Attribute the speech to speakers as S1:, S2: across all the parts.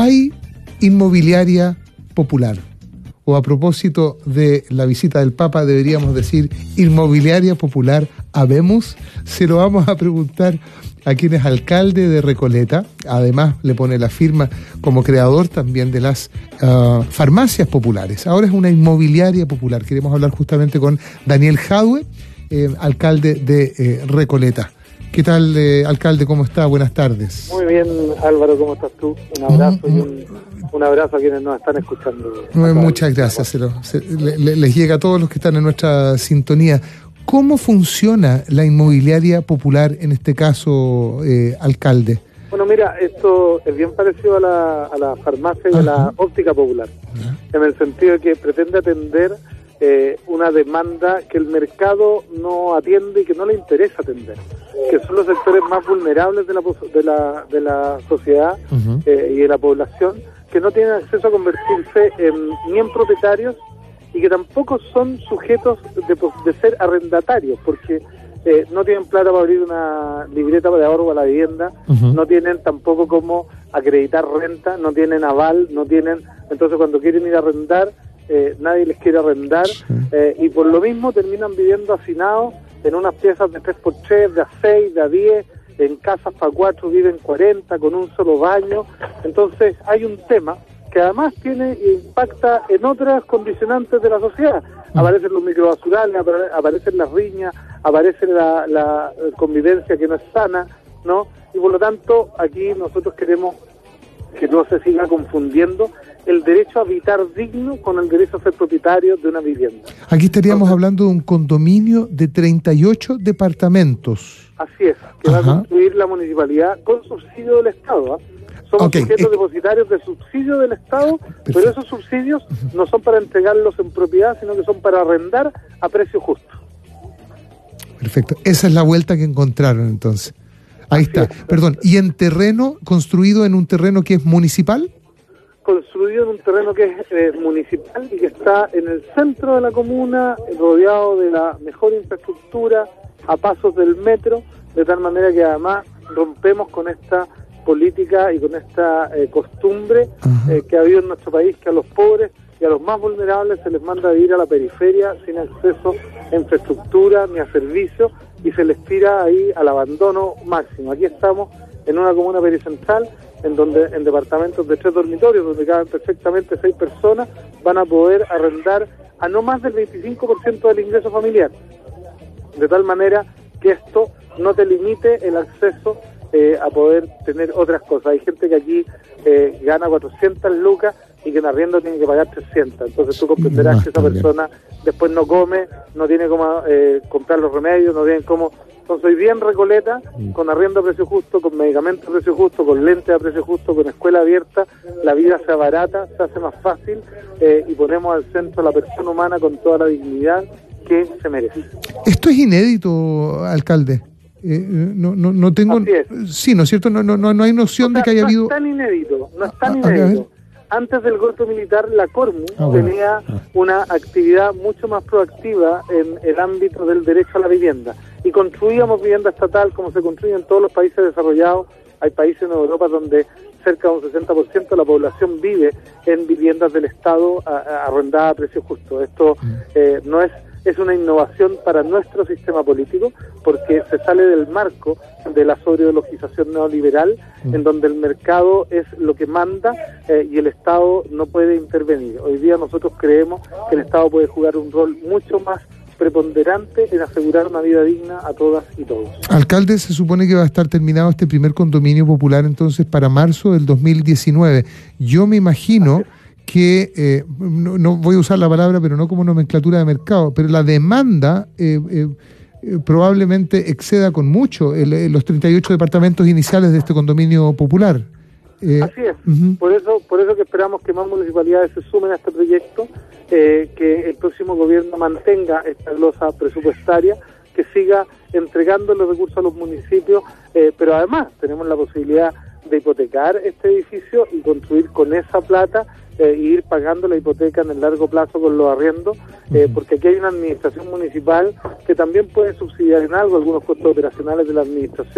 S1: hay inmobiliaria popular. O a propósito de la visita del Papa, deberíamos decir inmobiliaria popular habemos. Se lo vamos a preguntar a quien es alcalde de Recoleta. Además le pone la firma como creador también de las farmacias populares. Ahora es una inmobiliaria popular. Queremos hablar justamente con Daniel Jadue, alcalde de Recoleta. ¿Qué tal, alcalde? ¿Cómo está? Buenas tardes.
S2: Muy bien, Álvaro, ¿cómo estás tú? Un abrazo y un abrazo a quienes nos están escuchando.
S1: Muchas gracias. Les llega a todos los que están en nuestra sintonía. ¿Cómo funciona la inmobiliaria popular en este caso, alcalde?
S2: Bueno, mira, esto es bien parecido a la farmacia y a la óptica popular, en el sentido de que pretende atender una demanda que el mercado no atiende y que no le interesa atender, que son los sectores más vulnerables de la sociedad y de la población, que no tienen acceso a convertirse ni en propietarios y que tampoco son sujetos de ser arrendatarios, porque no tienen plata para abrir una libreta de ahorro a la vivienda, no tienen tampoco cómo acreditar renta, no tienen aval, entonces cuando quieren ir a arrendar, nadie les quiere arrendar, y por lo mismo terminan viviendo hacinados en unas piezas de 3x3, de A6, de A10, en casas para 4 viven 40, con un solo baño. Entonces hay un tema que además impacta en otras condicionantes de la sociedad. Aparecen los microbasurales, aparecen las riñas, aparece la convivencia que no es sana, ¿no? Y por lo tanto aquí nosotros queremos que no se siga confundiendo el derecho a habitar digno con el derecho a ser propietario de una vivienda.
S1: Aquí estaríamos hablando de un condominio de 38 departamentos.
S2: Así es, que va a construir la municipalidad con subsidio del Estado. Somos sujetos depositarios de subsidio del Estado, pero esos subsidios no son para entregarlos en propiedad, sino que son para arrendar a precio justo.
S1: Perfecto, esa es la vuelta que encontraron entonces. Ahí está. Perdón, ¿y construido en un terreno que es municipal?
S2: Construido en un terreno que es municipal y que está en el centro de la comuna, rodeado de la mejor infraestructura, a pasos del metro, de tal manera que además rompemos con esta política y con esta costumbre que ha habido en nuestro país, que a los pobres y a los más vulnerables se les manda a vivir a la periferia sin acceso a infraestructura ni a servicios, y se les tira ahí al abandono máximo. Aquí estamos en una comuna pericentral, en departamentos de 3 dormitorios, donde caben perfectamente 6 personas, van a poder arrendar a no más del 25% del ingreso familiar, de tal manera que esto no te limite el acceso a poder tener otras cosas. Hay gente que aquí gana 400 lucas y que en arriendo tiene que pagar 300. Entonces tú comprenderás que esa persona después no come, no tiene cómo comprar los remedios, no tiene cómo. Entonces hoy día en Recoleta, con arriendo a precio justo, con medicamentos a precio justo, con lentes a precio justo, con escuela abierta, la vida se abarata, se hace más fácil, y ponemos al centro a la persona humana con toda la dignidad que se merece.
S1: Esto es inédito, alcalde. No tengo. Sí, ¿no es cierto? No hay noción de que haya habido.
S2: No es tan inédito. Antes del golpe militar, la Cormu tenía una actividad mucho más proactiva en el ámbito del derecho a la vivienda. Y construíamos vivienda estatal como se construye en todos los países desarrollados. Hay países en Europa donde cerca de un 60% de la población vive en viviendas del Estado arrendadas a precio justo. Esto no es una innovación para nuestro sistema político, porque se sale del marco de la sobreideologización neoliberal, en donde el mercado es lo que manda y el Estado no puede intervenir. Hoy día nosotros creemos que el Estado puede jugar un rol mucho más preponderante en asegurar una vida digna a todas y todos.
S1: Alcalde, se supone que va a estar terminado este primer condominio popular entonces para marzo del 2019. Yo me imagino que, no voy a usar la palabra, pero no como nomenclatura de mercado, pero la demanda probablemente exceda con mucho los 38 departamentos iniciales de este condominio popular.
S2: Así es, por eso que esperamos que más municipalidades se sumen a este proyecto, que el próximo gobierno mantenga esta glosa presupuestaria, que siga entregando los recursos a los municipios, pero además tenemos la posibilidad de hipotecar este edificio y construir con esa plata e ir pagando la hipoteca en el largo plazo con los arriendos, porque aquí hay una administración municipal que también puede subsidiar en algo algunos costos operacionales de la administración,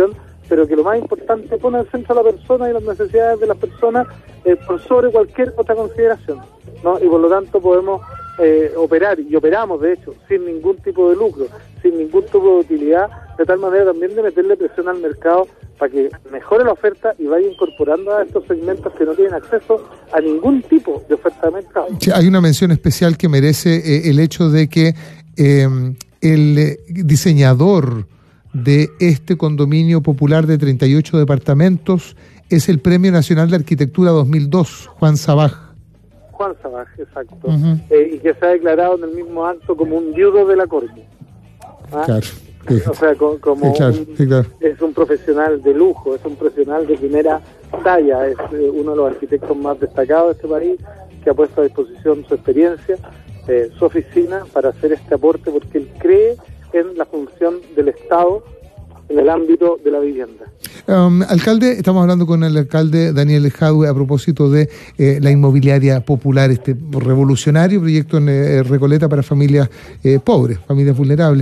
S2: pero que lo más importante pone al centro a la persona y las necesidades de las personas por sobre cualquier otra consideración, ¿no? Y por lo tanto podemos operar, y operamos de hecho, sin ningún tipo de lucro, sin ningún tipo de utilidad, de tal manera también de meterle presión al mercado para que mejore la oferta y vaya incorporando a estos segmentos que no tienen acceso a ningún tipo de oferta de mercado.
S1: Sí, hay una mención especial que merece el hecho de que el diseñador de este condominio popular de 38 departamentos es el Premio Nacional de Arquitectura 2002, Juan Sabaj.
S2: Juan Sabaj, exacto. Y que se ha declarado en el mismo acto como un viudo de la Corte. ¿Ah?
S1: Claro.
S2: O sea, como
S1: claro.
S2: Es un profesional de lujo, es un profesional de primera talla, es uno de los arquitectos más destacados de este país, que ha puesto a disposición su experiencia, su oficina, para hacer este aporte, porque él cree en la función del Estado en el ámbito de la vivienda.
S1: Alcalde, estamos hablando con el alcalde Daniel Jadue a propósito de la inmobiliaria popular, este revolucionario proyecto en Recoleta para familias pobres, familias vulnerables.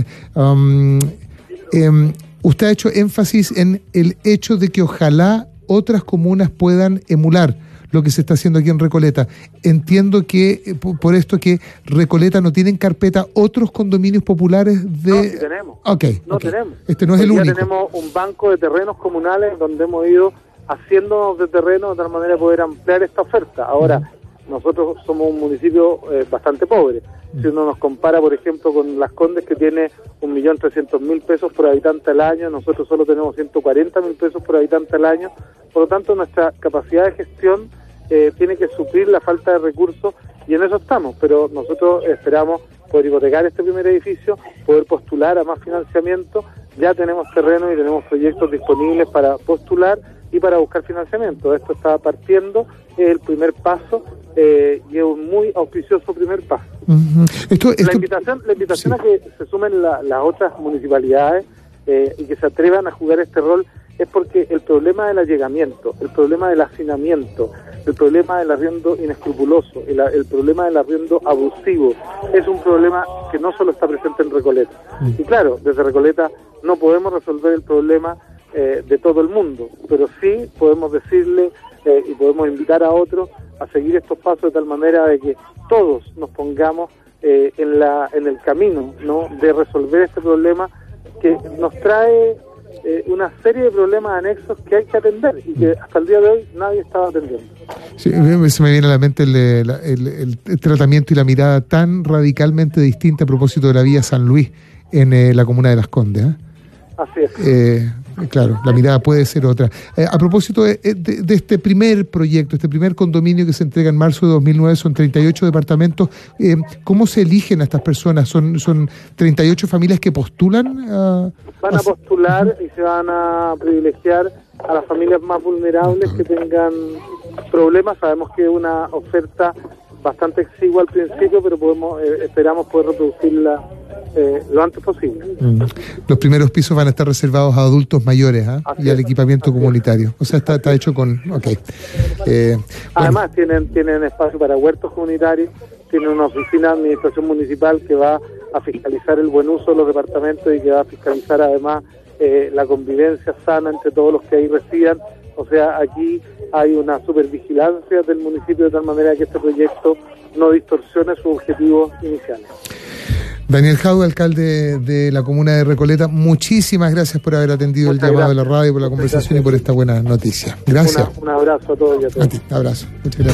S1: Usted ha hecho énfasis en el hecho de que ojalá otras comunas puedan emular lo que se está haciendo aquí en Recoleta. Entiendo que por esto que Recoleta no tiene en carpeta otros condominios populares de...
S2: No, sí tenemos. Tenemos.
S1: Este no es el único.
S2: Tenemos un banco de terrenos comunales donde hemos ido haciéndonos de terreno de tal manera de poder ampliar esta oferta. Ahora, nosotros somos un municipio bastante pobre. Si uno nos compara, por ejemplo, con Las Condes, que tiene 1.300.000 pesos por habitante al año, nosotros solo tenemos 140.000 pesos por habitante al año. Por lo tanto, nuestra capacidad de gestión tiene que suplir la falta de recursos, y en eso estamos. Pero nosotros esperamos poder hipotecar este primer edificio, poder postular a más financiamiento. Ya tenemos terreno y tenemos proyectos disponibles para postular y para buscar financiamiento. Esto está partiendo, es el primer paso, y es un muy auspicioso primer paso. La invitación sí, a que se sumen las otras municipalidades y que se atrevan a jugar este rol, es porque el problema del allegamiento, el problema del hacinamiento, el problema del arriendo inescrupuloso, el problema del arriendo abusivo, es un problema que no solo está presente en Recoleta. Y claro, desde Recoleta no podemos resolver el problema de todo el mundo, pero sí podemos decirle y podemos invitar a otros a seguir estos pasos de tal manera de que todos nos pongamos en el camino, ¿no?, de resolver este problema que nos trae una serie de problemas anexos que hay que atender y que hasta el día de hoy nadie estaba atendiendo.
S1: Sí, se me viene a la mente el tratamiento y la mirada tan radicalmente distinta a propósito de la vía San Luis en la comuna de Las Condes, ¿eh?
S2: Así es.
S1: Claro, la mirada puede ser otra. A propósito de este primer proyecto, este primer condominio que se entrega en marzo de 2009, son 38 departamentos. ¿Cómo se eligen a estas personas? ¿Son 38 familias que postulan?
S2: Van a postular y se van a privilegiar a las familias más vulnerables que tengan problemas. Sabemos que es una oferta bastante exigua al principio, pero esperamos poder reproducirla lo antes posible.
S1: Los primeros pisos van a estar reservados a adultos mayores y al equipamiento comunitario. O sea, está hecho con...
S2: Además, tienen espacio para huertos comunitarios, tienen una oficina de administración municipal que va a fiscalizar el buen uso de los departamentos y que va a fiscalizar además la convivencia sana entre todos los que ahí residan. O sea, aquí hay una supervigilancia del municipio de tal manera que este proyecto no distorsione sus objetivos iniciales.
S1: Daniel Jadue, alcalde de la comuna de Recoleta, muchísimas gracias por haber atendido el llamado de la radio, por la conversación y por esta buena noticia. Gracias.
S2: Un abrazo a todos y a todos.
S1: A ti, abrazo. Muchas gracias.